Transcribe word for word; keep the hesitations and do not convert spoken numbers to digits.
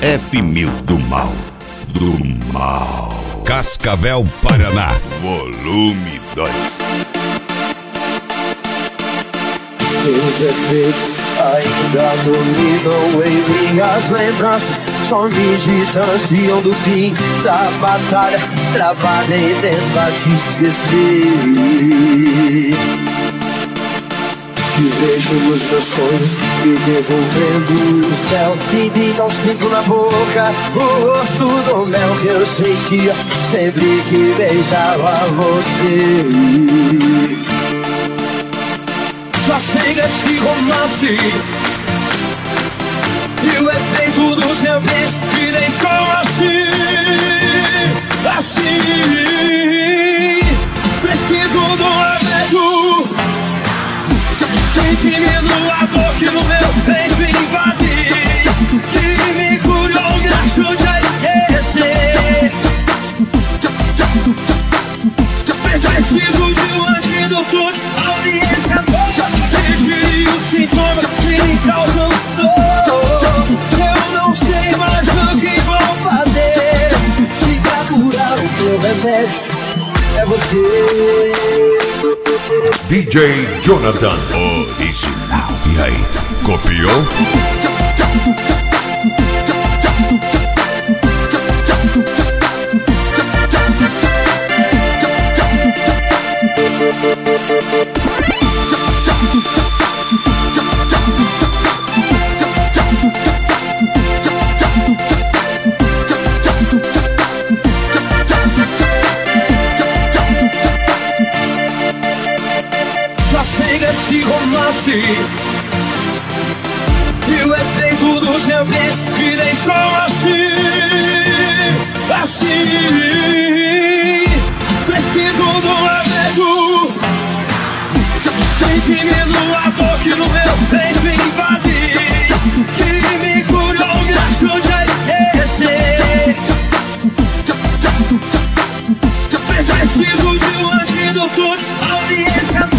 F mil do mal. Do mal. Cascavel, Paraná. Volume dois. Meus efeitos ainda dominam em minhas lembranças, só me distanciam do fim da batalha, travada em tentar te esquecer. Te vejo nos meus sonhos, me devolvendo o céu, e então sinto na boca o rosto do mel que eu sentia sempre que beijava você. Só chega esse romance e o efeito do seu beijo que deixou assim, assim. Preciso do remédio, sentindo a dor que no meu peito invade, que me curou, me ajude a esquecer. Preciso de um antídoto que salve esse amor, tire os sintomas que me causam dor. Eu não sei mais o que vou fazer, se pra curar o meu remédio é você. D J Jonathan original. E aí, copiou? Só chega esse romance e o efeito do seu beijo que deixou assim, assim. Preciso do remédio, sentindo a dor que no meu peito invade, que me curou, me ajude a esquecer. Preciso de um antídoto que salve esse amor.